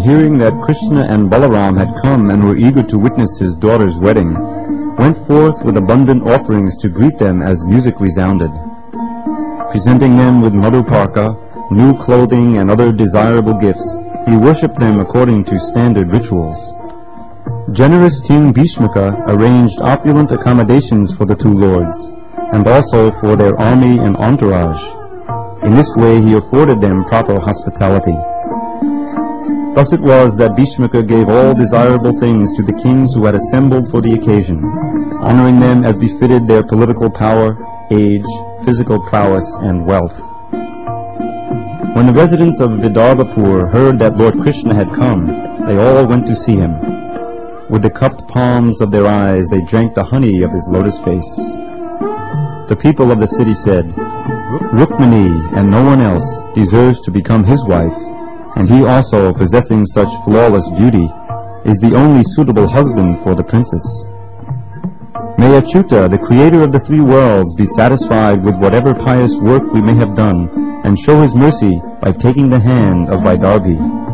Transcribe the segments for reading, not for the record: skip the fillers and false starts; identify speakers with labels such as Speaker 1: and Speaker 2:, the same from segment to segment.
Speaker 1: hearing that Krishna and Balaram had come and were eager to witness his daughter's wedding, went forth with abundant offerings to greet them as music resounded. Presenting them with Madhuparka, new clothing and other desirable gifts, he worshipped them according to standard rituals. Generous King Bhishmaka arranged opulent accommodations for the two lords, and also for their army and entourage. In this way he afforded them proper hospitality. Thus it was that Bhishmaka gave all desirable things to the kings who had assembled for the occasion, honoring them as befitted their political power, age, physical prowess, and wealth. When the residents of Vidarbhapur heard that Lord Krishna had come, they all went to see him. With the cupped palms of their eyes they drank the honey of his lotus face. The people of the city said, "Rukmini and no one else deserves to become his wife, and he also, possessing such flawless beauty, is the only suitable husband for the princess. May Achyuta, the creator of the three worlds, be satisfied with whatever pious work we may have done, and show his mercy by taking the hand of Vaidarbhi."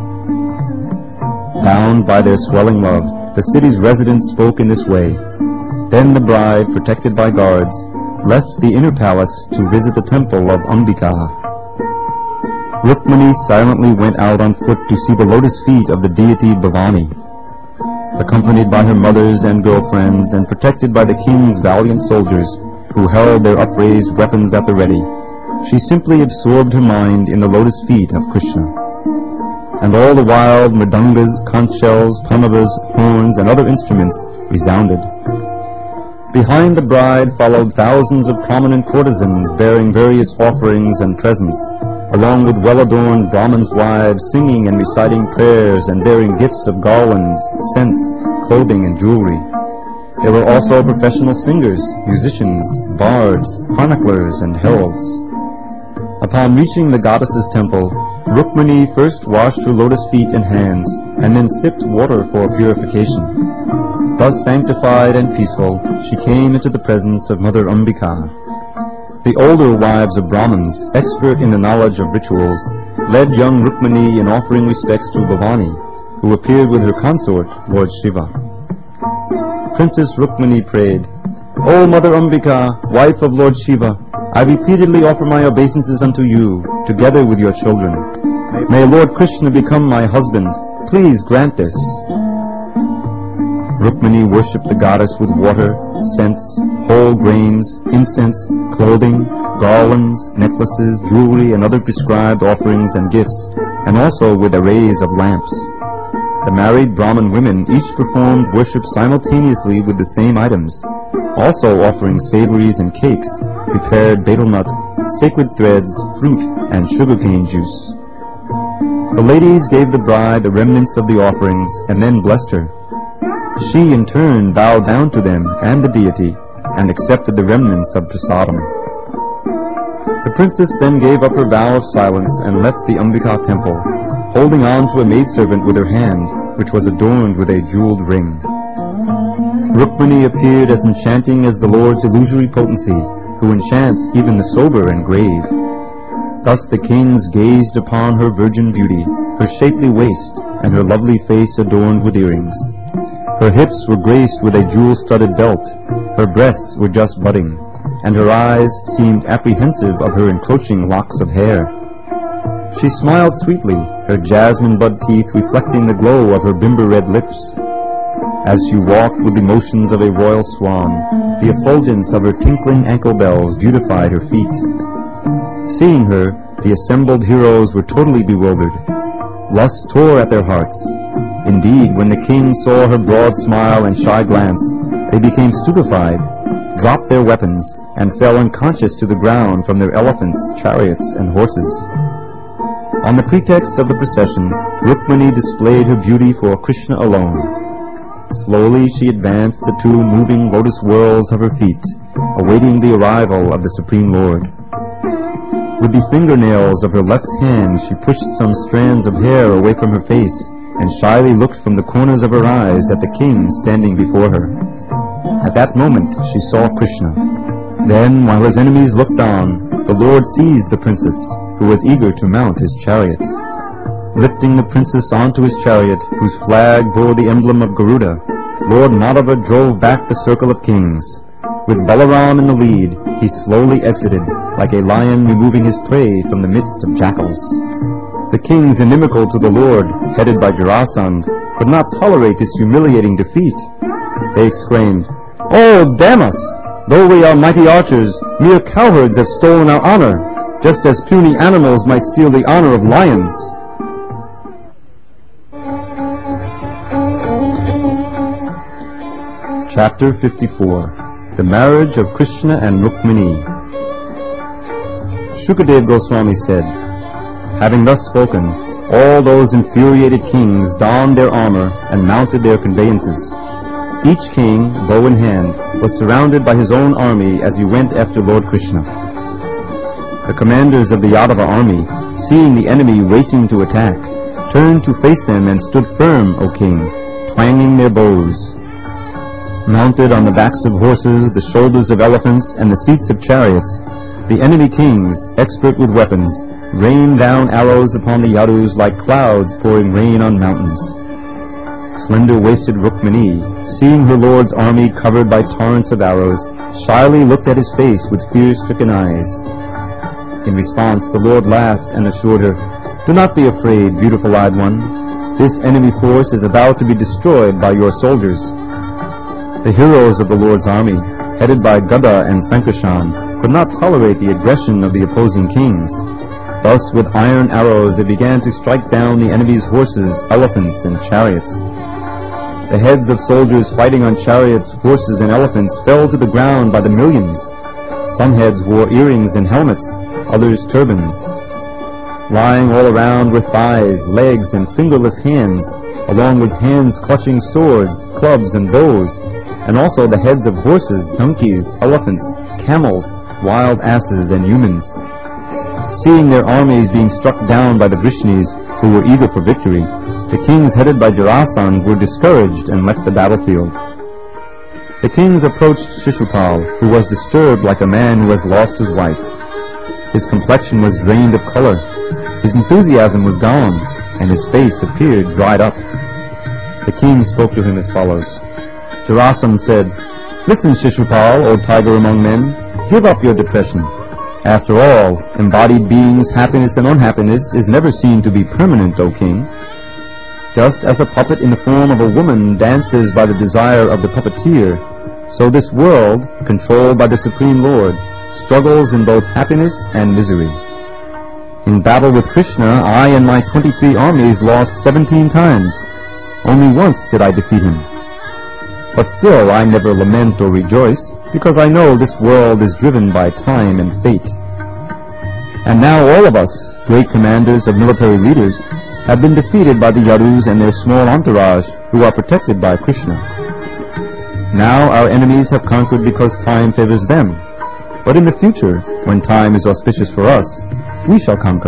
Speaker 1: Bound by their swelling love, the city's residents spoke in this way. Then the bride, protected by guards, left the inner palace to visit the temple of Ambika. Rukmini silently went out on foot to see the lotus feet of the deity Bhavani. Accompanied by her mothers and girlfriends and protected by the king's valiant soldiers who held their upraised weapons at the ready, she simply absorbed her mind in the lotus feet of Krishna. And all the while mridangas, conch shells, pranavas, horns, and other instruments resounded. Behind the bride followed thousands of prominent courtesans bearing various offerings and presents, along with well-adorned Brahmins' wives singing and reciting prayers and bearing gifts of garlands, scents, clothing, and jewelry. There were also professional singers, musicians, bards, chroniclers, and heralds. Upon reaching the goddess's temple, Rukmini first washed her lotus feet and hands, and then sipped water for purification. Thus sanctified and peaceful, she came into the presence of Mother Ambika. The older wives of Brahmins, expert in the knowledge of rituals, led young Rukmini in offering respects to Bhavani, who appeared with her consort, Lord Shiva. Princess Rukmini prayed, "O Mother Ambika, wife of Lord Shiva, I repeatedly offer my obeisances unto you, together with your children. May Lord Krishna become my husband. Please grant this." Rukmini worshipped the goddess with water, scents, whole grains, incense, clothing, garlands, necklaces, jewelry, and other prescribed offerings and gifts, and also with arrays of lamps. The married Brahmin women each performed worship simultaneously with the same items, also offering savories and cakes, prepared betel nut, sacred threads, fruit, and sugarcane juice. The ladies gave the bride the remnants of the offerings and then blessed her. She in turn bowed down to them and the deity and accepted the remnants of prasadam. The princess then gave up her vow of silence and left the Ambika temple, holding on to a maidservant with her hand, which was adorned with a jeweled ring. Rukmini appeared as enchanting as the Lord's illusory potency, who enchants even the sober and grave. Thus the kings gazed upon her virgin beauty, her shapely waist, and her lovely face adorned with earrings. Her hips were graced with a jewel-studded belt, her breasts were just budding, and her eyes seemed apprehensive of her encroaching locks of hair. She smiled sweetly, her jasmine bud teeth reflecting the glow of her bimber-red lips. As she walked with the motions of a royal swan, the effulgence of her tinkling ankle bells beautified her feet. Seeing her, the assembled heroes were totally bewildered. Lust tore at their hearts. Indeed, when the kings saw her broad smile and shy glance, they became stupefied, dropped their weapons, and fell unconscious to the ground from their elephants, chariots, and horses. On the pretext of the procession, Rukmini displayed her beauty for Krishna alone. Slowly she advanced the two moving lotus whirls of her feet, awaiting the arrival of the Supreme Lord. With the fingernails of her left hand she pushed some strands of hair away from her face, and shyly looked from the corners of her eyes at the king standing before her. At that moment she saw Krishna. Then, while his enemies looked on, the Lord seized the princess, who was eager to mount his chariot. Lifting the princess onto his chariot, whose flag bore the emblem of Garuda, Lord Madhava drove back the circle of kings. With Balaram in the lead, he slowly exited, like a lion removing his prey from the midst of jackals. The kings inimical to the Lord, headed by Jarasandh, could not tolerate this humiliating defeat. They exclaimed, "Oh, damn us! Though we are mighty archers, mere cowherds have stolen our honor, just as puny animals might steal the honor of lions." Chapter 54. The Marriage of Krishna and Rukmini. Shukadev Goswami said, having thus spoken, all those infuriated kings donned their armor and mounted their conveyances. Each king, bow in hand, was surrounded by his own army as he went after Lord Krishna. The commanders of the Yadava army, seeing the enemy racing to attack, turned to face them and stood firm, O king, twanging their bows. Mounted on the backs of horses, the shoulders of elephants, and the seats of chariots, the enemy kings, expert with weapons, rained down arrows upon the Yadus like clouds pouring rain on mountains. Slender-waisted Rukmini, seeing her lord's army covered by torrents of arrows, shyly looked at his face with fear-stricken eyes. In response, the Lord laughed and assured her, "Do not be afraid, beautiful-eyed one. This enemy force is about to be destroyed by your soldiers." The heroes of the Lord's army, headed by Gada and Sankarshan, could not tolerate the aggression of the opposing kings. Thus, with iron arrows, they began to strike down the enemy's horses, elephants, and chariots. The heads of soldiers fighting on chariots, horses, and elephants fell to the ground by the millions. Some heads wore earrings and helmets, others turbans. Lying all around were thighs, legs, and fingerless hands, along with hands clutching swords, clubs, and bows, and also the heads of horses, donkeys, elephants, camels, wild asses, and humans. Seeing their armies being struck down by the Vrishnis, who were eager for victory, the kings headed by Jarasandh were discouraged and left the battlefield. The kings approached Shishupal, who was disturbed like a man who has lost his wife. His complexion was drained of color, his enthusiasm was gone, and his face appeared dried up. The king spoke to him as follows. Jarasandh said, "Listen, Shishupal, O tiger among men, give up your depression. After all, embodied beings' happiness and unhappiness is never seen to be permanent, O king. Just as a puppet in the form of a woman dances by the desire of the puppeteer, so this world, controlled by the Supreme Lord, struggles in both happiness and misery. In battle with Krishna, I and my 23 armies lost 17 times. Only once did I defeat him. But still I never lament or rejoice, because I know this world is driven by time and fate. And now all of us, great commanders of military leaders, have been defeated by the Yadus and their small entourage, who are protected by Krishna. Now our enemies have conquered because time favors them. But in the future, when time is auspicious for us, we shall conquer."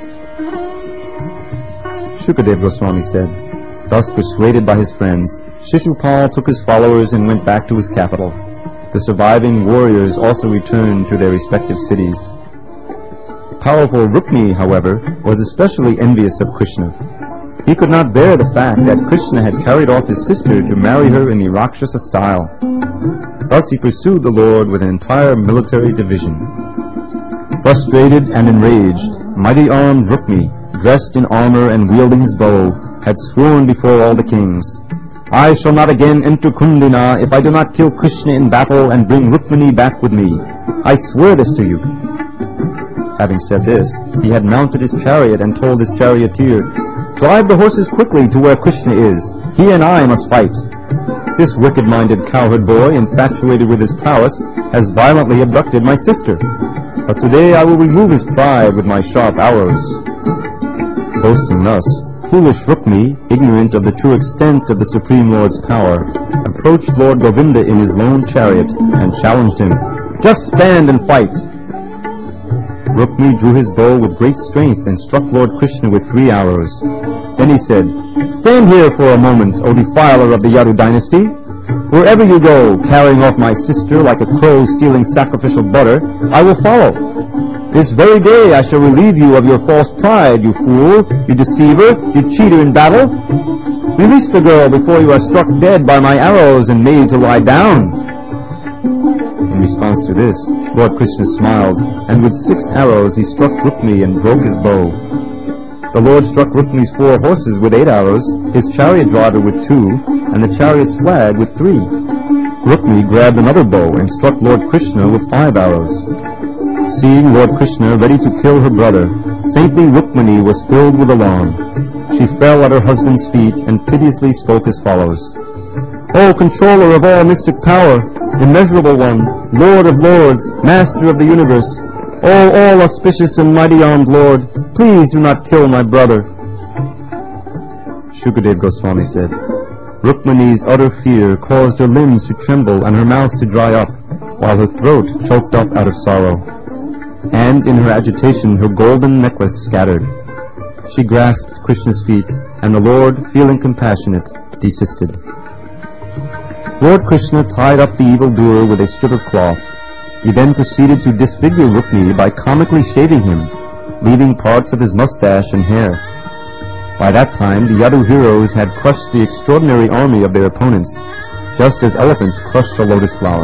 Speaker 1: Shukadev Goswami said, thus persuaded by his friends, Shishupal took his followers and went back to his capital. The surviving warriors also returned to their respective cities. Powerful Rukmini, however, was especially envious of Krishna. He could not bear the fact that Krishna had carried off his sister to marry her in the Rakshasa style. Thus he pursued the Lord with an entire military division. Frustrated and enraged, mighty-armed Rukmini, dressed in armor and wielding his bow, had sworn before all the kings, "I shall not again enter Kundina if I do not kill Krishna in battle and bring Rukmini back with me. I swear this to you." Having said this, he had mounted his chariot and told his charioteer, "Drive the horses quickly to where Krishna is. He and I must fight. This wicked-minded cowherd boy, infatuated with his prowess, has violently abducted my sister. But today I will remove his pride with my sharp arrows." Boasting thus, foolish Rukmini, ignorant of the true extent of the Supreme Lord's power, approached Lord Govinda in his lone chariot and challenged him, "Just stand and fight." Rukmini drew his bow with great strength and struck Lord Krishna with 3 arrows. Then he said, "Stand here for a moment, O defiler of the Yadu dynasty. Wherever you go, carrying off my sister like a crow stealing sacrificial butter, I will follow." This very day I shall relieve you of your false pride, you fool, you deceiver, you cheater in battle. Release the girl before you are struck dead by my arrows and made to lie down." In response to this, Lord Krishna smiled, and with 6 arrows he struck Rukmini and broke his bow. The Lord struck Rukmini's 4 horses with 8 arrows, his chariot driver with 2, and the chariot's flag with 3. Rukmini grabbed another bow and struck Lord Krishna with 5 arrows. Seeing Lord Krishna ready to kill her brother, saintly Rukmini was filled with alarm. She fell at her husband's feet and piteously spoke as follows: "O controller of all mystic power, immeasurable one, Lord of lords, master of the universe, all auspicious and mighty armed Lord, please do not kill my brother." Shukadeva Goswami said, Rukmini's utter fear caused her limbs to tremble and her mouth to dry up, while her throat choked up out of sorrow. And in her agitation her golden necklace scattered. She grasped Krishna's feet, and the Lord, feeling compassionate, desisted. Lord Krishna tied up the evildoer with a strip of cloth. He then proceeded to disfigure Rukmini by comically shaving him, leaving parts of his mustache and hair. By that time the Yadu heroes had crushed the extraordinary army of their opponents, just as elephants crush a lotus flower.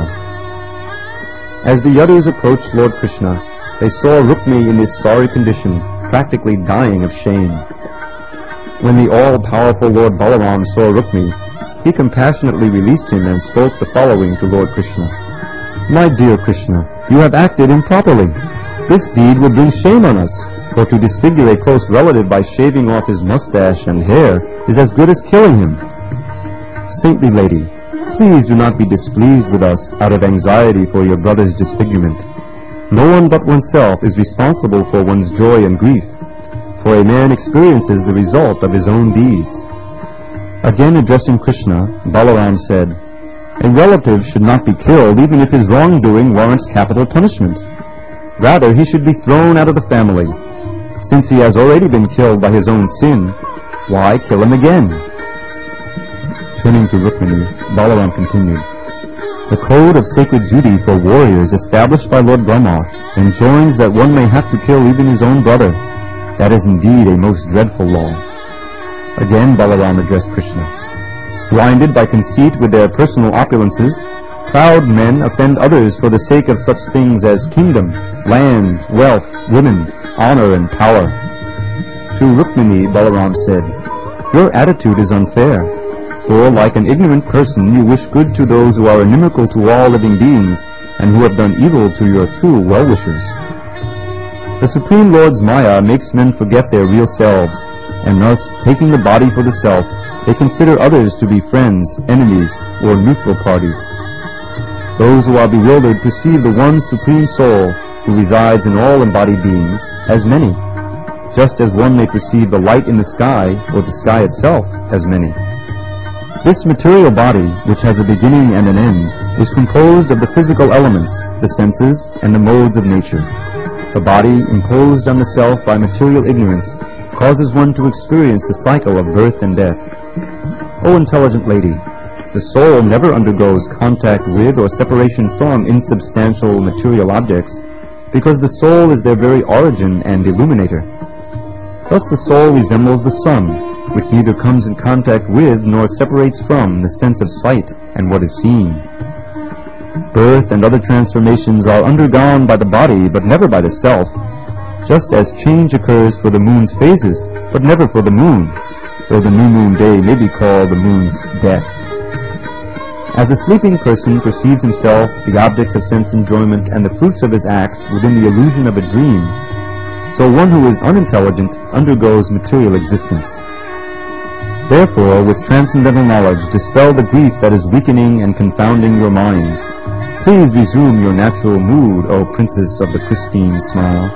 Speaker 1: As the Yadus approached Lord Krishna, they saw Rukmini in this sorry condition, practically dying of shame. When the all-powerful Lord Balaram saw Rukmini, he compassionately released him and spoke the following to Lord Krishna: "My dear Krishna, you have acted improperly. This deed will bring shame on us, for to disfigure a close relative by shaving off his mustache and hair is as good as killing him. Saintly lady, please do not be displeased with us out of anxiety for your brother's disfigurement. No one but oneself is responsible for one's joy and grief, for a man experiences the result of his own deeds." Again addressing Krishna, Balaram said, "A relative should not be killed even if his wrongdoing warrants capital punishment. Rather, he should be thrown out of the family. Since he has already been killed by his own sin, why kill him again?" Turning to Rukmini, Balaram continued, "The code of sacred duty for warriors established by Lord Brahma enjoins that one may have to kill even his own brother. That is indeed a most dreadful law." Again Balaram addressed Krishna. Blinded by conceit with their personal opulences, proud men offend others for the sake of such things as kingdom, land, wealth, women, honor, and power. To Rukmini, Balaram said, "Your attitude is unfair, for like an ignorant person you wish good to those who are inimical to all living beings and who have done evil to your true well-wishers. The Supreme Lord's Maya makes men forget their real selves, and thus, taking the body for the self, they consider others to be friends, enemies, or neutral parties. Those who are bewildered perceive the one Supreme Soul, who resides in all embodied beings, as many, just as one may perceive the light in the sky, or the sky itself, as many. This material body, which has a beginning and an end, is composed of the physical elements, the senses, and the modes of nature. The body, imposed on the self by material ignorance, causes one to experience the cycle of birth and death. O intelligent lady, the soul never undergoes contact with or separation from insubstantial material objects, because the soul is their very origin and illuminator. Thus the soul resembles the sun, which neither comes in contact with nor separates from the sense of sight and what is seen. Birth and other transformations are undergone by the body, but never by the self, just as change occurs for the moon's phases, but never for the moon, though the new moon day may be called the moon's death. As a sleeping person perceives himself, the objects of sense enjoyment, and the fruits of his acts within the illusion of a dream, so one who is unintelligent undergoes material existence. Therefore, with transcendental knowledge, dispel the grief that is weakening and confounding your mind. Please resume your natural mood, O Princess of the Pristine Smile."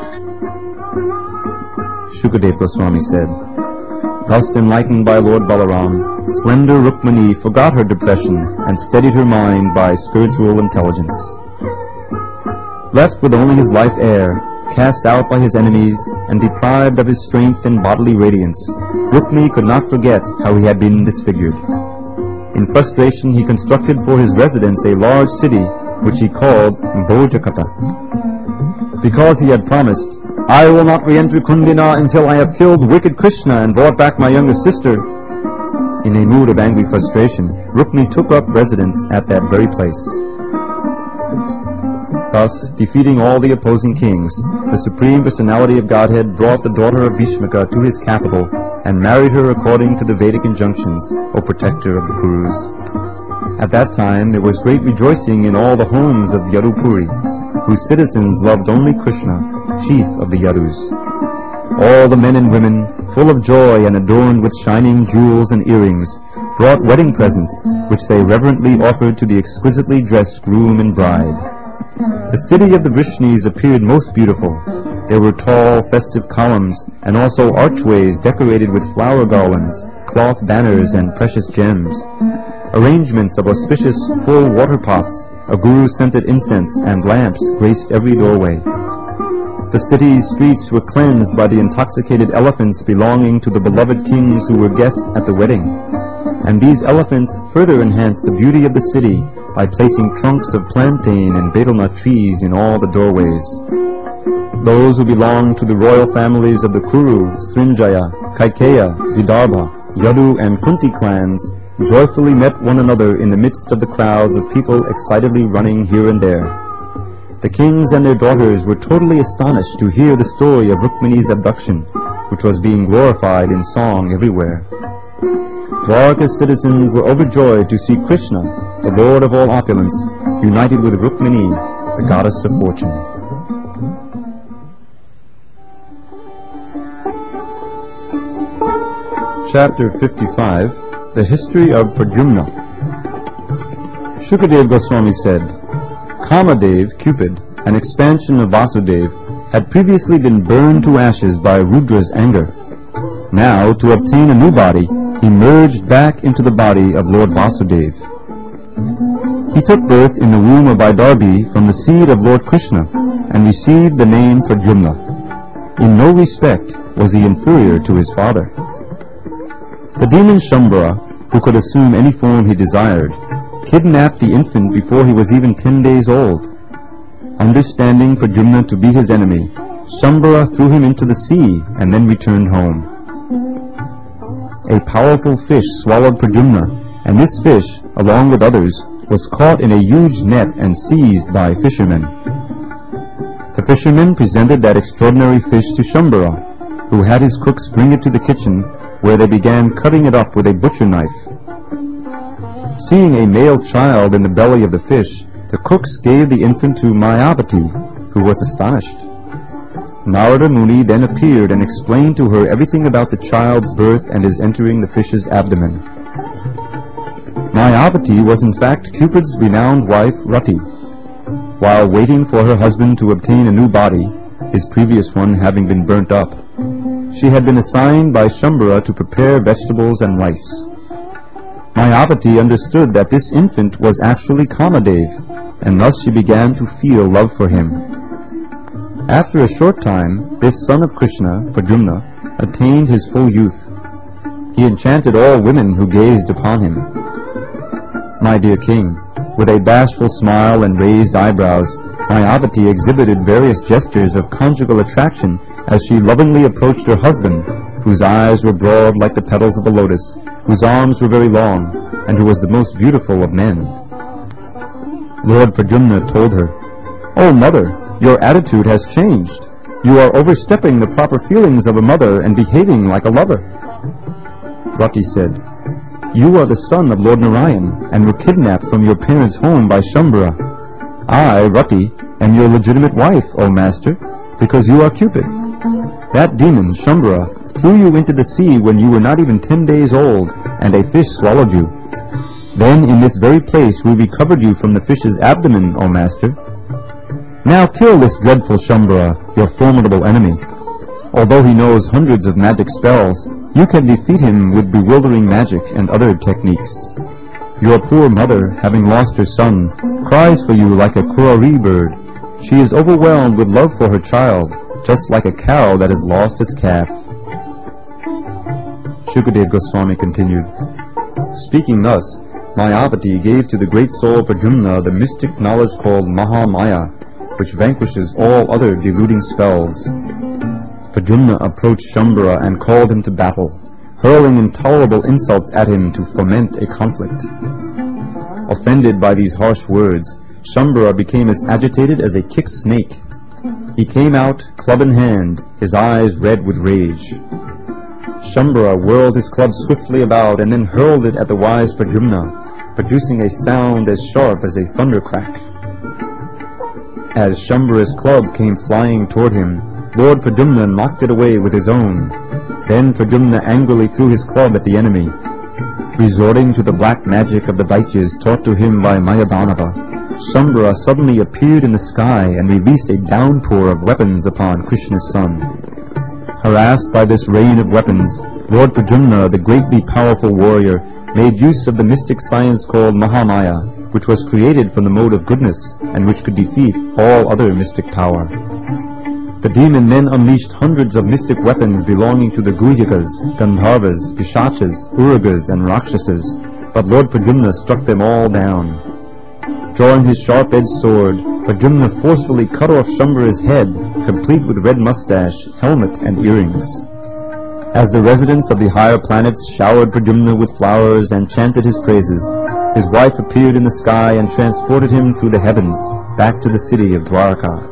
Speaker 1: Shukadeva Goswami said, "Thus enlightened by Lord Balaram, slender Rukmini forgot her depression and steadied her mind by spiritual intelligence. Left with only his life air, cast out by his enemies, and deprived of his strength and bodily radiance, Rukmini could not forget how he had been disfigured. In frustration he constructed for his residence a large city, which he called Bhojakata. because he had promised, "I will not re-enter Kundina until I have killed wicked Krishna and brought back my younger sister." In a mood of angry frustration, Rukmini took up residence at that very place. Thus, defeating all the opposing kings, the Supreme Personality of Godhead brought the daughter of Bhishmaka to his capital and married her according to the Vedic injunctions, O protector of the Kurus. At that time there was great rejoicing in all the homes of Yadupuri, whose citizens loved only Krishna, chief of the Yadus. All the men and women, full of joy and adorned with shining jewels and earrings, brought wedding presents, which they reverently offered to the exquisitely dressed groom and bride. The city of the Vrishnis appeared most beautiful. There were tall, festive columns, and also archways decorated with flower garlands, cloth banners, and precious gems. Arrangements of auspicious full water pots, of guru-scented incense, and lamps graced every doorway. The city's streets were cleansed by the intoxicated elephants belonging to the beloved kings who were guests at the wedding. And these elephants further enhanced the beauty of the city by placing trunks of plantain and betel nut trees in all the doorways. Those who belonged to the royal families of the Kuru, Srinjaya, Kaikeya, Vidarbha, Yadu, and Kunti clans joyfully met one another in the midst of the crowds of people excitedly running here and there. The kings and their daughters were totally astonished to hear the story of Rukmini's abduction, which was being glorified in song everywhere. Dwarka's citizens were overjoyed to see Krishna, the Lord of all opulence, united with Rukmini, the goddess of fortune. Chapter 55. The History of Pradyumna. Shukadev Goswami said, Kamadev, Cupid, an expansion of Vasudev, had previously been burned to ashes by Rudra's anger. Now, to obtain a new body, he merged back into the body of Lord Vasudev. He took birth in the womb of Vaidarbhi from the seed of Lord Krishna and received the name Pradyumna. In no respect was he inferior to his father. The demon Shambhara, who could assume any form he desired, kidnapped the infant before he was even 10 days old. Understanding Pradyumna to be his enemy, Shambhara threw him into the sea and then returned home. A powerful fish swallowed Pradyumna, and this fish, along with others, was caught in a huge net and seized by fishermen. The fishermen presented that extraordinary fish to Shambhara, who had his cooks bring it to the kitchen, where they began cutting it up with a butcher knife. Seeing a male child in the belly of the fish, the cooks gave the infant to Mayavati, who was astonished. Narada Muni then appeared and explained to her everything about the child's birth and his entering the fish's abdomen. Mayavati was in fact Cupid's renowned wife Rati. While waiting for her husband to obtain a new body, his previous one having been burnt up, she had been assigned by Shambhara to prepare vegetables and rice. Mayavati understood that this infant was actually Kamadev, and thus she began to feel love for him. After a short time, this son of Krishna, Pradyumna, attained his full youth. He enchanted all women who gazed upon him. My dear king, with a bashful smile and raised eyebrows, Mayavati exhibited various gestures of conjugal attraction as she lovingly approached her husband, whose eyes were broad like the petals of a lotus, whose arms were very long, and who was the most beautiful of men. Lord Pradyumna told her, "O mother, your attitude has changed. You are overstepping the proper feelings of a mother and behaving like a lover." Rati said, "You are the son of Lord Narayan, and were kidnapped from your parents' home by Shambhara. I, Rati, am your legitimate wife, O master, because you are Cupid. That demon, Shambhara, threw you into the sea when you were not even 10 days old, and a fish swallowed you. Then in this very place we recovered you from the fish's abdomen, O master. Now kill this dreadful Shambhara, your formidable enemy. Although he knows hundreds of magic spells, you can defeat him with bewildering magic and other techniques. Your poor mother, having lost her son, cries for you like a kurari bird. She is overwhelmed with love for her child, just like a cow that has lost its calf." Shukadev Goswami continued, "Speaking thus, Mayavati gave to the great soul Pradyumna the mystic knowledge called Mahamaya, which vanquishes all other deluding spells. Pradyumna approached Shambhara and called him to battle, hurling intolerable insults at him to foment a conflict. Offended by these harsh words, Shambhara became as agitated as a kicked snake. He came out, club in hand, his eyes red with rage. Shambhara whirled his club swiftly about and then hurled it at the wise Pradyumna, producing a sound as sharp as a thundercrack. As Shambhara's club came flying toward him, Lord Pradyumna knocked it away with his own. Then Pradyumna angrily threw his club at the enemy. Resorting to the black magic of the Daityas taught to him by Mayadanava, Shambhara suddenly appeared in the sky and released a downpour of weapons upon Krishna's son. Harassed by this rain of weapons, Lord Pradyumna, the greatly powerful warrior, made use of the mystic science called Mahamaya, which was created from the mode of goodness and which could defeat all other mystic power. The demon then unleashed hundreds of mystic weapons belonging to the Guhyakas, Gandharvas, Pishachas, Uragas, and Rakshasas, but Lord Pradyumna struck them all down. Drawing his sharp-edged sword, Pradyumna forcefully cut off Shambhara's head, complete with red mustache, helmet, and earrings. As the residents of the higher planets showered Pradyumna with flowers and chanted his praises, his wife appeared in the sky and transported him through the heavens, back to the city of Dwarka.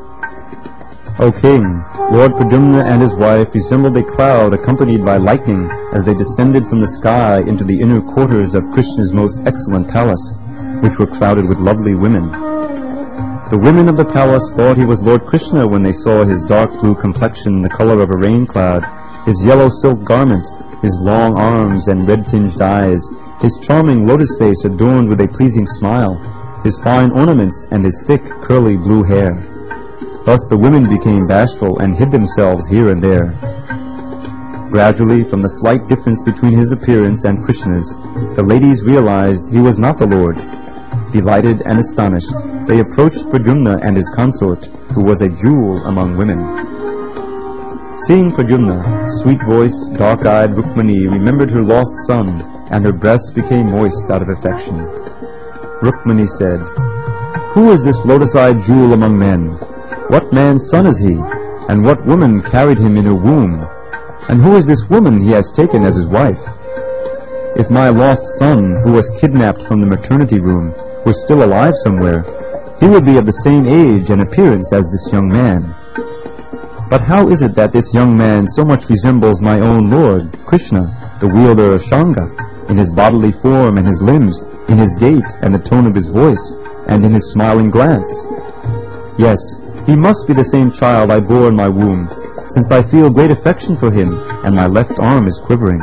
Speaker 1: O king, Lord Pradyumna and his wife resembled a cloud accompanied by lightning as they descended from the sky into the inner quarters of Krishna's most excellent palace, which were crowded with lovely women. The women of the palace thought he was Lord Krishna when they saw his dark blue complexion, the color of a rain cloud, his yellow silk garments, his long arms and red-tinged eyes, his charming lotus face adorned with a pleasing smile, his fine ornaments, and his thick, curly blue hair. Thus the women became bashful and hid themselves here and there. Gradually, from the slight difference between his appearance and Krishna's, the ladies realized he was not the Lord. Delighted and astonished, they approached Pradyumna and his consort, who was a jewel among women. Seeing Pradyumna, sweet-voiced, dark-eyed Rukmani remembered her lost son, and her breasts became moist out of affection. Rukmani said, "Who is this lotus-eyed jewel among men? What man's son is he? And what woman carried him in her womb? And who is this woman he has taken as his wife? If my lost son, who was kidnapped from the maternity room, was still alive somewhere, he would be of the same age and appearance as this young man. But how is it that this young man so much resembles my own Lord, Krishna, the wielder of Shanga, in his bodily form and his limbs, in his gait and the tone of his voice, and in his smiling glance? Yes, he must be the same child I bore in my womb, since I feel great affection for him, and my left arm is quivering."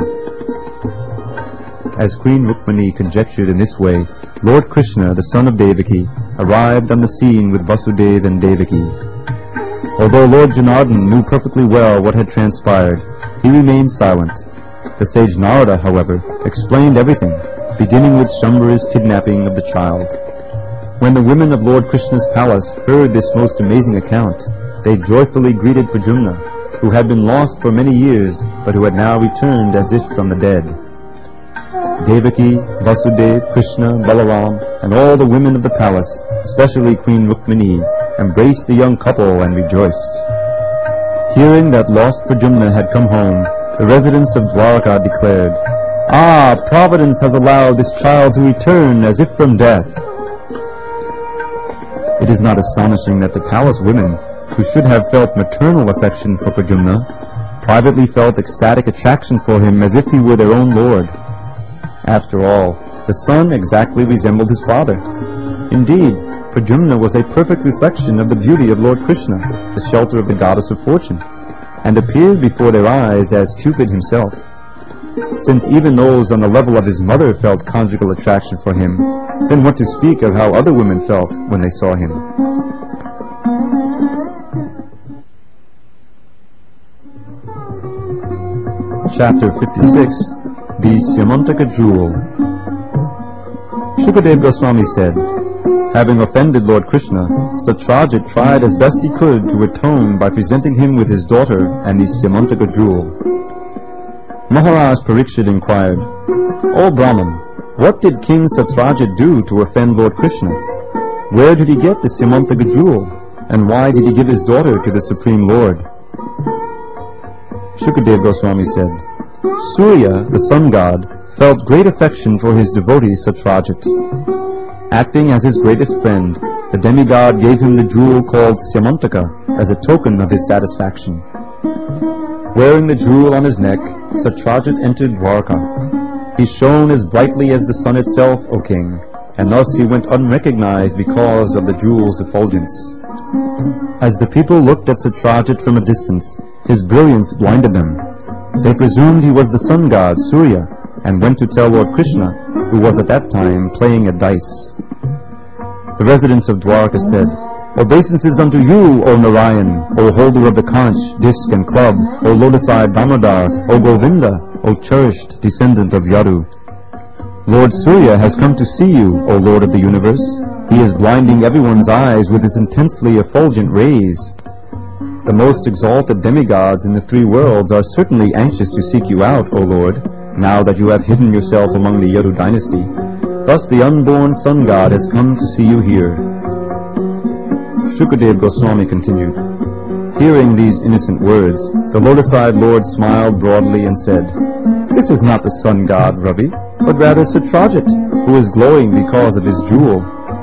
Speaker 1: As Queen Rukmani conjectured in this way, Lord Krishna, the son of Devaki, arrived on the scene with Vasudeva and Devaki. Although Lord Janardhan knew perfectly well what had transpired, he remained silent. The sage Narada, however, explained everything, beginning with Shambhara's kidnapping of the child. When the women of Lord Krishna's palace heard this most amazing account, they joyfully greeted Pradyumna, who had been lost for many years, but who had now returned as if from the dead. Devaki, Vasudeva, Krishna, Balaram, and all the women of the palace, especially Queen Rukmini, embraced the young couple and rejoiced. Hearing that lost Pradyumna had come home, the residents of Dwarka declared, "Ah, Providence has allowed this child to return as if from death." It is not astonishing that the palace women, who should have felt maternal affection for Pradyumna, privately felt ecstatic attraction for him as if he were their own lord. After all, the son exactly resembled his father. Indeed, Pradyumna was a perfect reflection of the beauty of Lord Krishna, the shelter of the goddess of fortune, and appeared before their eyes as Cupid himself. Since even those on the level of his mother felt conjugal attraction for him, then what to speak of how other women felt when they saw him? Chapter 56, The Syamantaka Jewel. Shukadeva Goswami said, having offended Lord Krishna, Satyajit tried as best he could to atone by presenting him with his daughter and the Syamantaka jewel. Maharaj Parikshit inquired, "O Brahman, what did King Satyajit do to offend Lord Krishna? Where did he get the Syamantaka jewel? And why did he give his daughter to the Supreme Lord? Shukadeva Goswami said, Surya, the sun god, felt great affection for his devotee Satrajit. Acting as his greatest friend, the demigod gave him the jewel called Syamantaka as a token of his satisfaction. Wearing the jewel on his neck, Satrajit entered Dwarka. He shone as brightly as the sun itself, O king, and thus he went unrecognized because of the jewel's effulgence. As the people looked at Satrajit from a distance, his brilliance blinded them. They presumed he was the sun god, Surya, and went to tell Lord Krishna, who was at that time playing at dice. The residents of Dwarka said, Obeisances unto you, O Narayan, O holder of the conch, disc and club, O lotus-eyed Damodar, O Govinda, O cherished descendant of Yadu. Lord Surya has come to see you, O Lord of the universe. He is blinding everyone's eyes with his intensely effulgent rays. The most exalted demigods in the three worlds are certainly anxious to seek you out, O Lord, now that you have hidden yourself among the Yadu dynasty. Thus the unborn sun god has come to see you here. Shukadeva Goswami continued, Hearing these innocent words, the lotus-eyed Lord smiled broadly and said, This is not the sun god, Ravi, but rather Satrajit, who is glowing because of his jewel.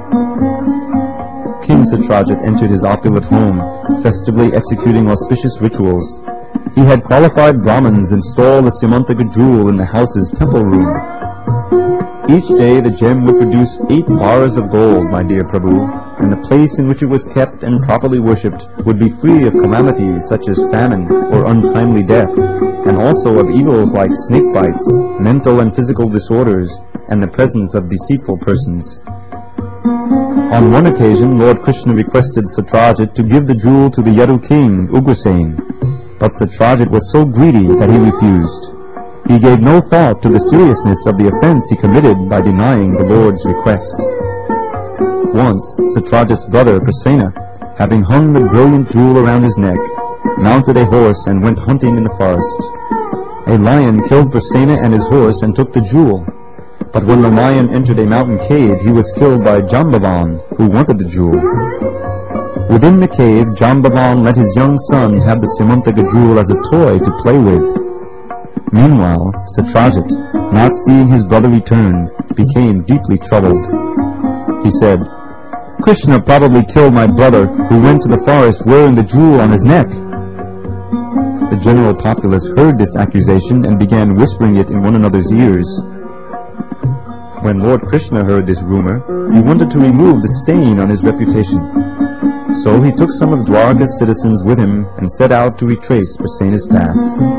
Speaker 1: King Satrajit entered his opulent home, festively executing auspicious rituals. He had qualified Brahmins install the Syamantaka jewel in the house's temple room. Each day the gem would produce 8 bars of gold, my dear Prabhu, and the place in which it was kept and properly worshipped would be free of calamities such as famine or untimely death, and also of evils like snake bites, mental and physical disorders, and the presence of deceitful persons. On one occasion, Lord Krishna requested Satrajit to give the jewel to the Yadu king, Ugrasen, but Satrajit was so greedy that he refused. He gave no thought to the seriousness of the offense he committed by denying the Lord's request. Once, Satrajit's brother, Prasena, having hung the brilliant jewel around his neck, mounted a horse and went hunting in the forest. A lion killed Prasena and his horse and took the jewel. But when the lion entered a mountain cave, he was killed by Jambavan, who wanted the jewel. Within the cave, Jambavan let his young son have the Syamantaka jewel as a toy to play with. Meanwhile, Satrajit, not seeing his brother return, became deeply troubled. He said, Krishna probably killed my brother, who went to the forest wearing the jewel on his neck. The general populace heard this accusation and began whispering it in one another's ears. When Lord Krishna heard this rumor, he wanted to remove the stain on his reputation. So he took some of Dwarka's citizens with him and set out to retrace Prasena's path.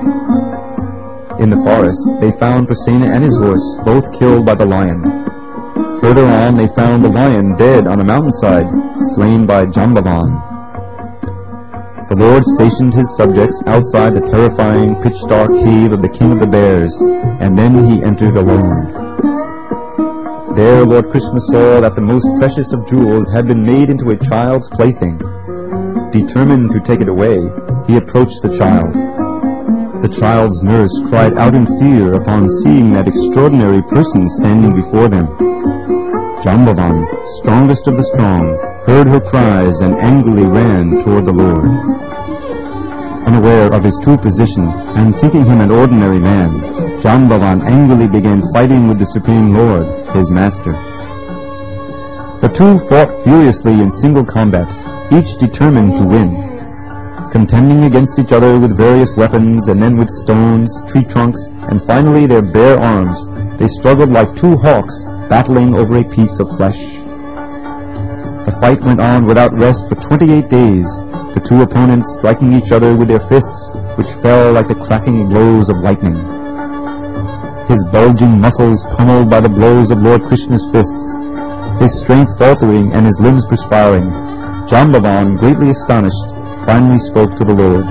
Speaker 1: In the forest, they found Prasena and his horse, both killed by the lion. Further on, they found the lion dead on a mountainside, slain by Jambavan. The Lord stationed his subjects outside the terrifying, pitch-dark cave of the king of the bears, and then he entered alone. There Lord Krishna saw that the most precious of jewels had been made into a child's plaything. Determined to take it away, he approached the child. The child's nurse cried out in fear upon seeing that extraordinary person standing before them. Jambavan, strongest of the strong, heard her cries and angrily ran toward the Lord. Unaware of his true position and thinking him an ordinary man, Jambavan angrily began fighting with the Supreme Lord, his master. The two fought furiously in single combat, each determined to win. Contending against each other with various weapons and then with stones, tree trunks, and finally their bare arms, they struggled like two hawks battling over a piece of flesh. The fight went on without rest for 28 days, the two opponents striking each other with their fists, which fell like the cracking blows of lightning. His bulging muscles pummeled by the blows of Lord Krishna's fists, his strength faltering and his limbs perspiring, Jambavan, greatly astonished, finally spoke to the Lord.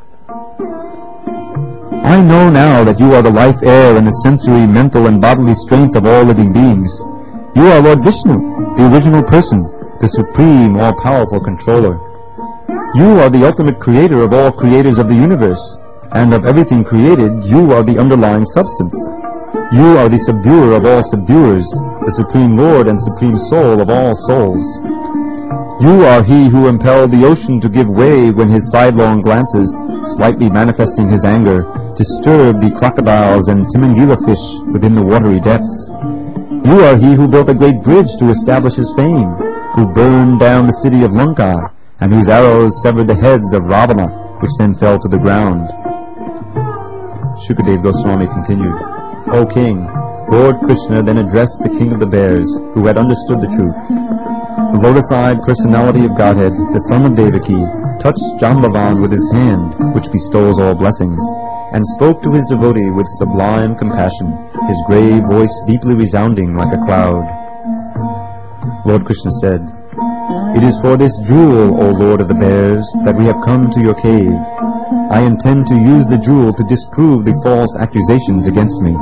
Speaker 1: I know now that you are the life air and the sensory, mental, and bodily strength of all living beings. You are Lord Vishnu, the original person, the supreme, all-powerful controller. You are the ultimate creator of all creators of the universe, and of everything created, you are the underlying substance. You are the subduer of all subduers, the supreme Lord and supreme soul of all souls. You are he who impelled the ocean to give way when his sidelong glances, slightly manifesting his anger, disturbed the crocodiles and timangila fish within the watery depths. You are he who built a great bridge to establish his fame, who burned down the city of Lanka, and whose arrows severed the heads of Ravana, which then fell to the ground. Shukadev Goswami continued, O king, Lord Krishna then addressed the king of the bears, who had understood the truth. The lotus-eyed personality of Godhead, the son of Devaki, touched Jambavan with his hand, which bestows all blessings, and spoke to his devotee with sublime compassion, his grave voice deeply resounding like a cloud. Lord Krishna said, It is for this jewel, O Lord of the bears, that we have come to your cave. I intend to use the jewel to disprove the false accusations against me.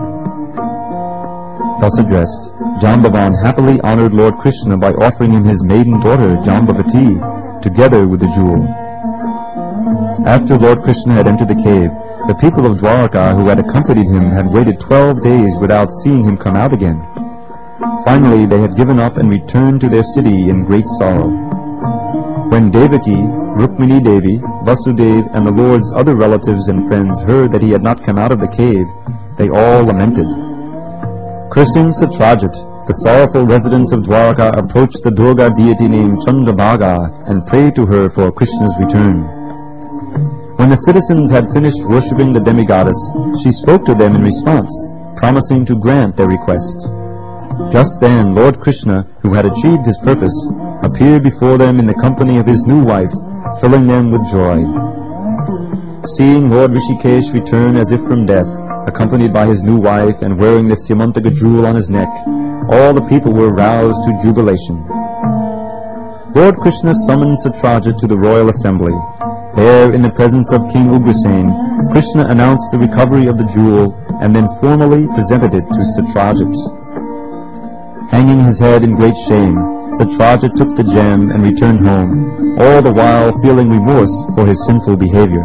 Speaker 1: Thus addressed, Jambavan happily honored Lord Krishna by offering him his maiden daughter, Jambavati, together with the jewel. After Lord Krishna had entered the cave, the people of Dwaraka who had accompanied him had waited 12 days without seeing him come out again. Finally, they had given up and returned to their city in great sorrow. When Devaki, Rukmini Devi, Vasudev, and the Lord's other relatives and friends heard that he had not come out of the cave, they all lamented. Cursing Satrajit, the sorrowful residents of Dwaraka approached the Durga deity named Chandrabhaga and prayed to her for Krishna's return. When the citizens had finished worshipping the demigoddess, she spoke to them in response, promising to grant their request. Just then, Lord Krishna, who had achieved his purpose, appeared before them in the company of his new wife, filling them with joy. Seeing Lord Rishikesh return as if from death, accompanied by his new wife and wearing the Simantaka jewel on his neck, all the people were roused to jubilation. Lord Krishna summoned Satrajit to the royal assembly. There, in the presence of King Ugrasen, Krishna announced the recovery of the jewel and then formally presented it to Satrajit. Hanging his head in great shame, Satrajit took the gem and returned home, all the while feeling remorse for his sinful behavior.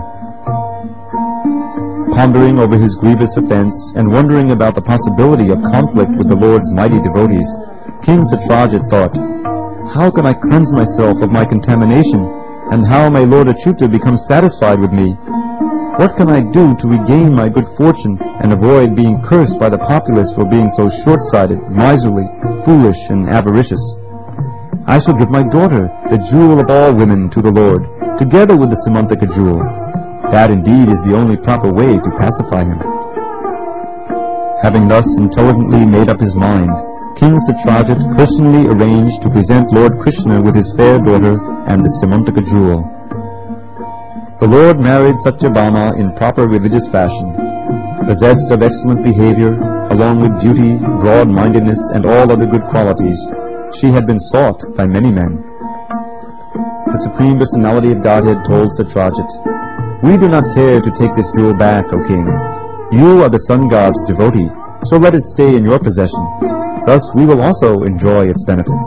Speaker 1: Pondering over his grievous offense and wondering about the possibility of conflict with the Lord's mighty devotees, King Satrajit thought, How can I cleanse myself of my contamination, and how may Lord Achyuta become satisfied with me? What can I do to regain my good fortune and avoid being cursed by the populace for being so short-sighted, miserly, foolish, and avaricious? I shall give my daughter, the jewel of all women, to the Lord, together with the Simantaka jewel. That indeed is the only proper way to pacify him. Having thus intelligently made up his mind, King Satrajit personally arranged to present Lord Krishna with his fair daughter and the Simantaka jewel. The Lord married Satyabhama in proper religious fashion. Possessed of excellent behavior, along with beauty, broad-mindedness, and all other good qualities, she had been sought by many men. The Supreme Personality of Godhead told Satrajit, We do not care to take this jewel back, O king. You are the sun god's devotee, so let it stay in your possession. Thus we will also enjoy its benefits.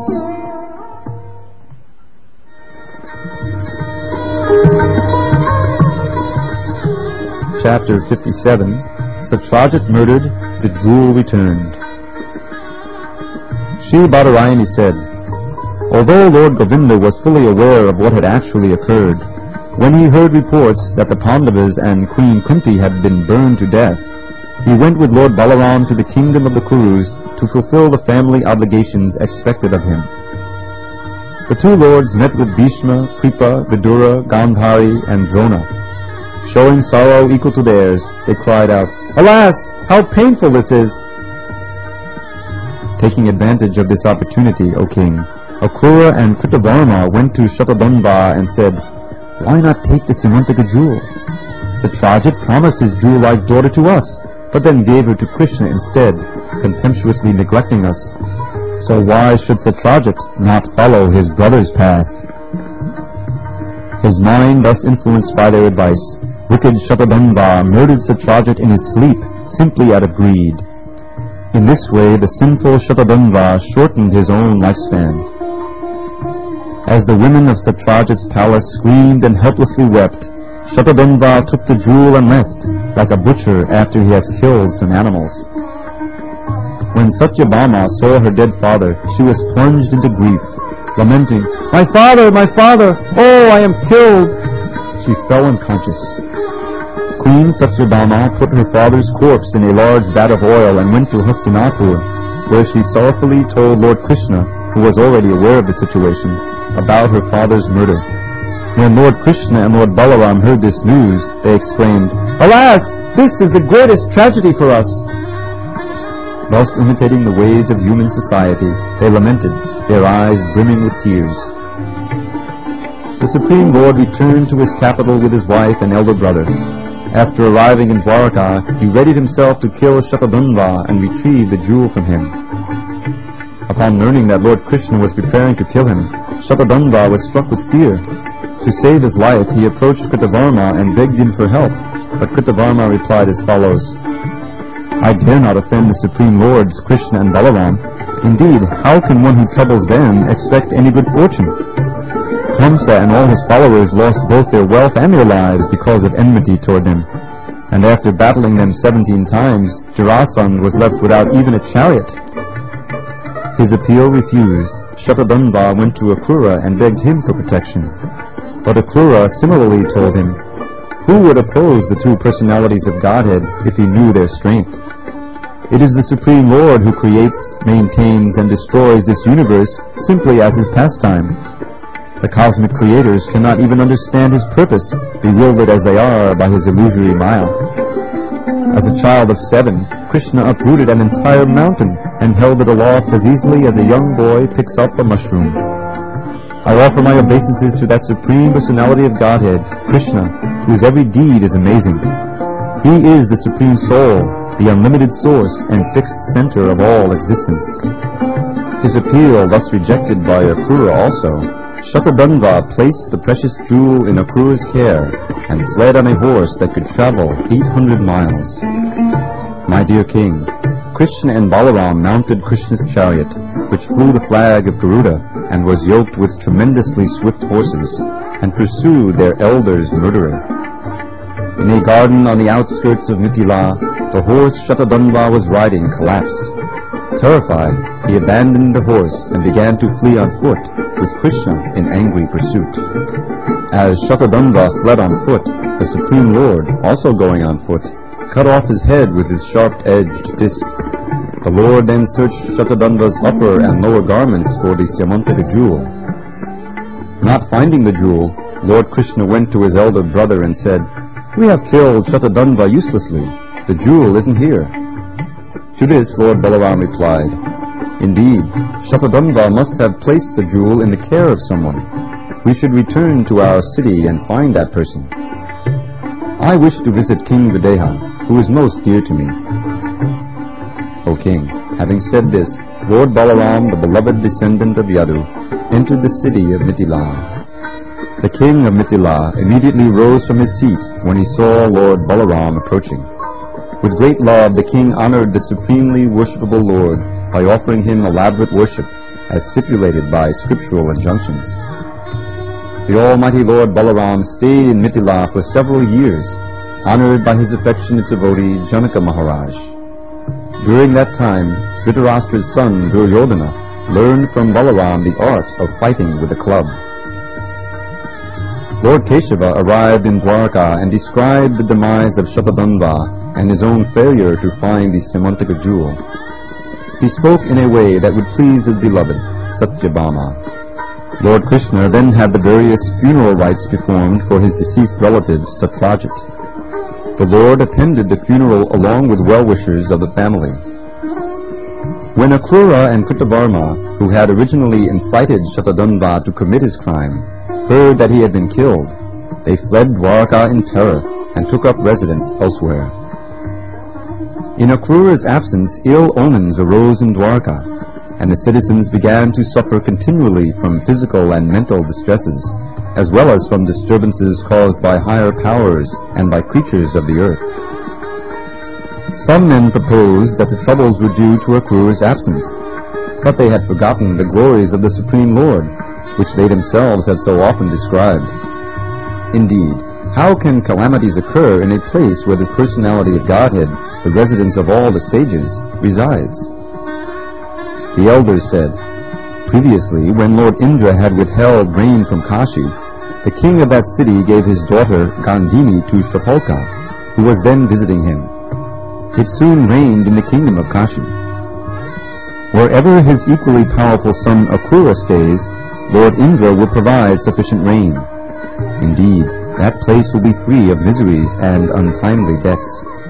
Speaker 1: Chapter 57, Satrajit murdered, the jewel returned. Shri Badarayani said, Although Lord Govinda was fully aware of what had actually occurred, when he heard reports that the Pandavas and Queen Kunti had been burned to death, he went with Lord Balaram to the kingdom of the Kurus to fulfill the family obligations expected of him. The two lords met with Bhishma, Kripa, Vidura, Gandhari, and Drona. Showing sorrow equal to theirs, they cried out, Alas, how painful this is! Taking advantage of this opportunity, O king, Akrura and Kritavarma went to Shatadhanva and said, Why not take the Simantaka jewel? Satrajit promised his jewel-like daughter to us, but then gave her to Krishna instead, contemptuously neglecting us. So why should Satrajit not follow his brother's path? His mind thus influenced by their advice, wicked Shatadhanva murdered Satrajit in his sleep, simply out of greed. In this way, the sinful Shatadhanva shortened his own lifespan. As the women of Satrajit's palace screamed and helplessly wept, Shatadhanva took the jewel and left, like a butcher after he has killed some animals. When Satyabhama saw her dead father, she was plunged into grief. lamenting, my father! Oh, I am killed!" She fell unconscious. Queen Satyabhama put her father's corpse in a large vat of oil and went to Hastinapur, where she sorrowfully told Lord Krishna, who was already aware of the situation, about her father's murder. When Lord Krishna and Lord Balaram heard this news, they exclaimed, "Alas! This is the greatest tragedy for us!" Thus, imitating the ways of human society, they lamented, their eyes brimming with tears. The Supreme Lord returned to his capital with his wife and elder brother. After arriving in Dwarka, he readied himself to kill Shatadhanva and retrieve the jewel from him. Upon learning that Lord Krishna was preparing to kill him, Shatadhanva was struck with fear. To save his life, he approached Kritavarma and begged him for help, but Kritavarma replied as follows, "I dare not offend the Supreme Lords, Krishna and Balaram. Indeed, how can one who troubles them expect any good fortune?" Kamsa and all his followers lost both their wealth and their lives because of enmity toward them. And after battling them 17 times, Jarasandha was left without even a chariot. His appeal refused, Shatadhanva went to Akrura and begged him for protection. But Akrura similarly told him, "Who would oppose the two personalities of Godhead if he knew their strength? It is the Supreme Lord who creates, maintains, and destroys this universe simply as his pastime. The cosmic creators cannot even understand his purpose, bewildered as they are by his illusory maya." As a child of 7, Krishna uprooted an entire mountain and held it aloft as easily as a young boy picks up a mushroom. I offer my obeisances to that Supreme Personality of Godhead, Krishna, whose every deed is amazing. He is the Supreme Soul, the unlimited source and fixed center of all existence. His appeal thus rejected by Akrura also, Shatadhanva placed the precious jewel in Akrura's care and fled on a horse that could travel 800 miles. My dear king, Krishna and Balaram mounted Krishna's chariot, which flew the flag of Garuda and was yoked with tremendously swift horses, and pursued their elder's murderer. In a garden on the outskirts of Mithila, the horse Shatadhanva was riding collapsed. Terrified, he abandoned the horse and began to flee on foot, with Krishna in angry pursuit. As Shatadhanva fled on foot, the Supreme Lord, also going on foot, cut off his head with his sharp-edged disc. The Lord then searched Shatadhanva's upper and lower garments for the Samantaka jewel. Not finding the jewel, Lord Krishna went to his elder brother and said, "We have killed Shatadhanva uselessly. The jewel isn't here." To this, Lord Balaram replied, "Indeed, Shatadhanva must have placed the jewel in the care of someone. We should return to our city and find that person. I wish to visit King Videha, who is most dear to me." O king, having said this, Lord Balaram, the beloved descendant of Yadu, entered the city of Mithila. The king of Mithila immediately rose from his seat when he saw Lord Balaram approaching. With great love, the king honored the supremely worshipable Lord by offering him elaborate worship, as stipulated by scriptural injunctions. The Almighty Lord Balaram stayed in Mithila for several years, honored by his affectionate devotee Janaka Maharaj. During that time, Dhritarashtra's son Duryodhana learned from Balaram the art of fighting with a club. Lord Keshava arrived in Dwarka and described the demise of Shatadhanva and his own failure to find the Samantaka jewel. He spoke in a way that would please his beloved, Satyabhama. Lord Krishna then had the various funeral rites performed for his deceased relative, Satyajit. The Lord attended the funeral along with well-wishers of the family. When Akrura and Kritavarma, who had originally incited Shatadhanva to commit his crime, heard that he had been killed, they fled Dwarka in terror and took up residence elsewhere. In Akrura's absence, ill omens arose in Dwarka, and the citizens began to suffer continually from physical and mental distresses, as well as from disturbances caused by higher powers and by creatures of the earth. Some men proposed that the troubles were due to Akrura's absence, but they had forgotten the glories of the Supreme Lord, which they themselves had so often described. Indeed, how can calamities occur in a place where the personality of Godhead, the residence of all the sages, resides? The elders said, Previously, when Lord Indra had withheld rain from Kashi, the king of that city gave his daughter Gandhini to Shapalka, who was then visiting him. It soon rained in the kingdom of Kashi. Wherever his equally powerful son Akrura stays, Lord Indra will provide sufficient rain. Indeed, that place will be free of miseries and untimely deaths.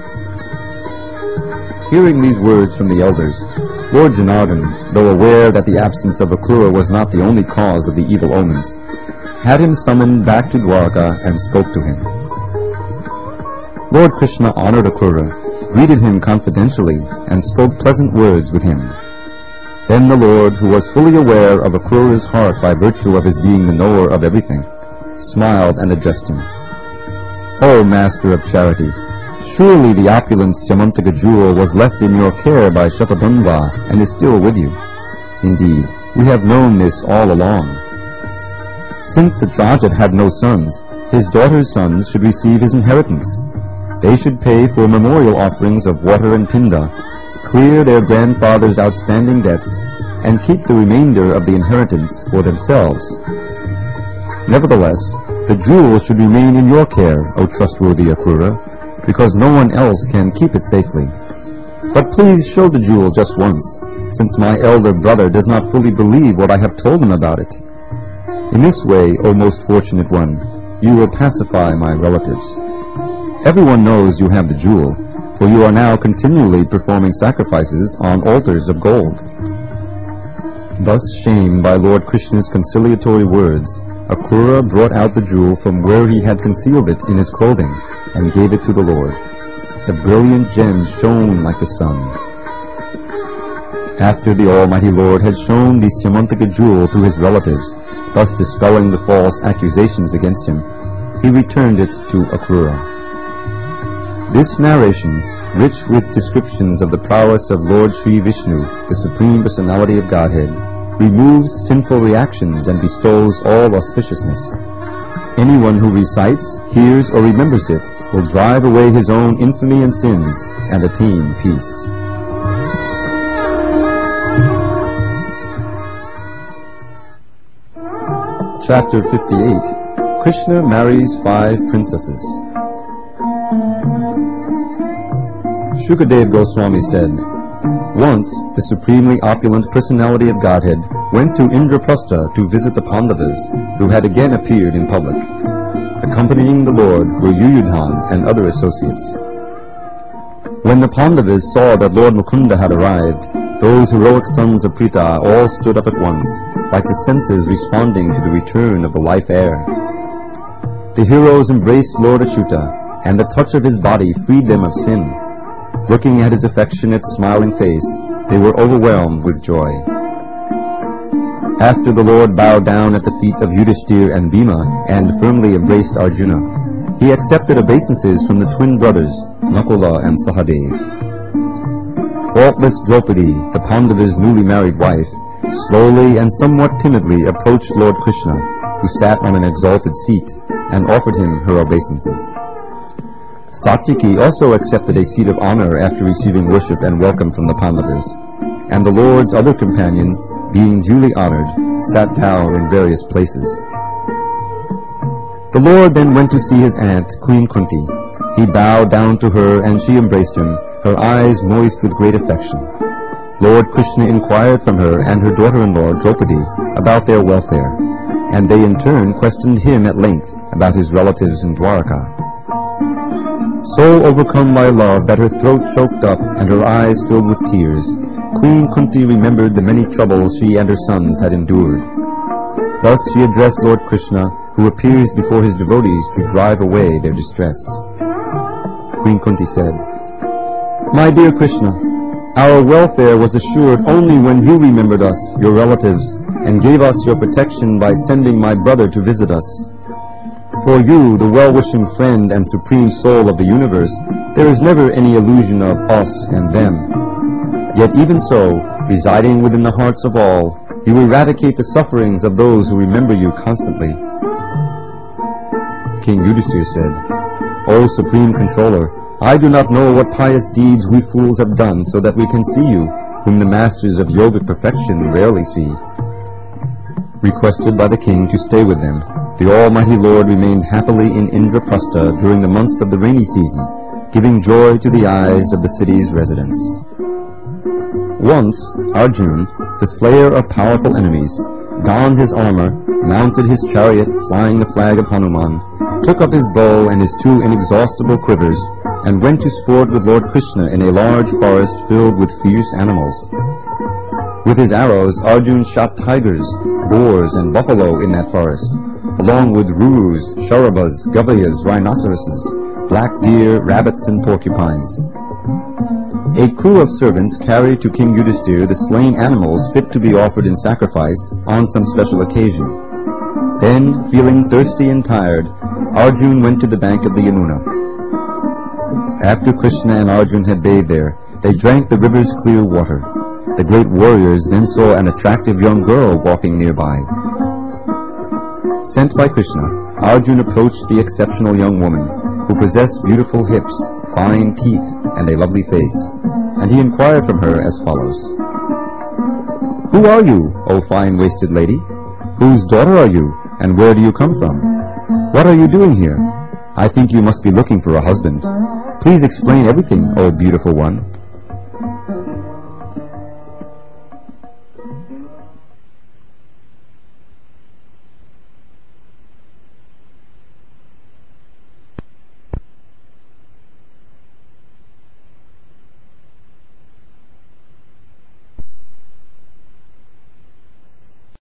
Speaker 1: Hearing these words from the elders, Lord Janardhan, though aware that the absence of Akrura was not the only cause of the evil omens, had him summoned back to Dwarka and spoke to him. Lord Krishna honored Akrura, greeted him confidentially, and spoke pleasant words with him. Then the Lord, who was fully aware of Akrura's heart by virtue of his being the knower of everything, smiled and addressed him. O Master of Charity, surely the opulent Syamantaka jewel was left in your care by Shatadhanva and is still with you. Indeed, we have known this all along. Since the Rajat had no sons, his daughter's sons should receive his inheritance. They should pay for memorial offerings of water and pinda, clear their grandfather's outstanding debts, and keep the remainder of the inheritance for themselves. Nevertheless, the jewel should remain in your care, O trustworthy Akrura, because no one else can keep it safely. But please show the jewel just once, since my elder brother does not fully believe what I have told him about it. In this way, O most fortunate one, you will pacify my relatives. Everyone knows you have the jewel, for you are now continually performing sacrifices on altars of gold. Thus shamed by Lord Krishna's conciliatory words, Akrura brought out the jewel from where he had concealed it in his clothing, and gave it to the Lord. The brilliant gems shone like the sun. After the Almighty Lord had shown the Syamantaka jewel to his relatives, thus dispelling the false accusations against him, he returned it to Akrura. This narration, rich with descriptions of the prowess of Lord Sri Vishnu, the Supreme Personality of Godhead, removes sinful reactions and bestows all auspiciousness. Anyone who recites, hears, or remembers it will drive away his own infamy and sins and attain peace. Chapter 58. Krishna marries 5 princesses. Shukadev Goswami said, once the supremely opulent personality of Godhead went to Indraprastha to visit the Pandavas, who had again appeared in public. Accompanying the Lord were Yuyudhan and other associates. When the Pandavas saw that Lord Mukunda had arrived, those heroic sons of Pritha all stood up at once, like the senses responding to the return of the life air. The heroes embraced Lord Achyuta, and the touch of his body freed them of sin. Looking at his affectionate, smiling face, they were overwhelmed with joy. After the Lord bowed down at the feet of Yudhishthir and Bhima and firmly embraced Arjuna, he accepted obeisances from the twin brothers, Nakula and Sahadev. Faultless Draupadi, the Pandava's newly married wife, slowly and somewhat timidly approached Lord Krishna, who sat on an exalted seat, and offered him her obeisances. Satyaki also accepted a seat of honor after receiving worship and welcome from the Pandavas, and the Lord's other companions, being duly honored, sat down in various places. The Lord then went to see his aunt, Queen Kunti. He bowed down to her, and she embraced him, her eyes moist with great affection. Lord Krishna inquired from her and her daughter-in-law, Draupadi, about their welfare, and they in turn questioned him at length about his relatives in Dwarka. So overcome by love that her throat choked up and her eyes filled with tears, Queen Kunti remembered the many troubles she and her sons had endured. Thus she addressed Lord Krishna, who appears before his devotees to drive away their distress. Queen Kunti said, My dear Krishna, our welfare was assured only when you remembered us, your relatives, and gave us your protection by sending my brother to visit us. For you, the well-wishing friend and supreme soul of the universe, there is never any illusion of us and them. Yet even so, residing within the hearts of all, you eradicate the sufferings of those who remember you constantly. King Yudhishthir said, O Supreme Controller, I do not know what pious deeds we fools have done so that we can see you, whom the masters of yogic perfection rarely see. requested by the king to stay with them, the Almighty Lord remained happily in Indraprastha during the months of the rainy season, giving joy to the eyes of the city's residents. Once, Arjun, the slayer of powerful enemies, donned his armor, mounted his chariot flying the flag of Hanuman, took up his bow and his two inexhaustible quivers, and went to sport with Lord Krishna in a large forest filled with fierce animals. With his arrows, Arjun shot tigers, boars, and buffalo in that forest, along with rurus, sharabas, gavayas, rhinoceroses, black deer, rabbits, and porcupines. A crew of servants carried to King Yudhishthir the slain animals fit to be offered in sacrifice on some special occasion. Then, feeling thirsty and tired, Arjun went to the bank of the Yamuna. After Krishna and Arjun had bathed there, they drank the river's clear water. The great warriors then saw an attractive young girl walking nearby. Sent by Krishna, Arjun approached the exceptional young woman, who possessed beautiful hips, fine teeth, and a lovely face, and he inquired from her as follows. "Who are you, O fine waisted lady? Whose daughter are you, and where do you come from? What are you doing here? I think you must be looking for a husband. Please explain everything, O beautiful one,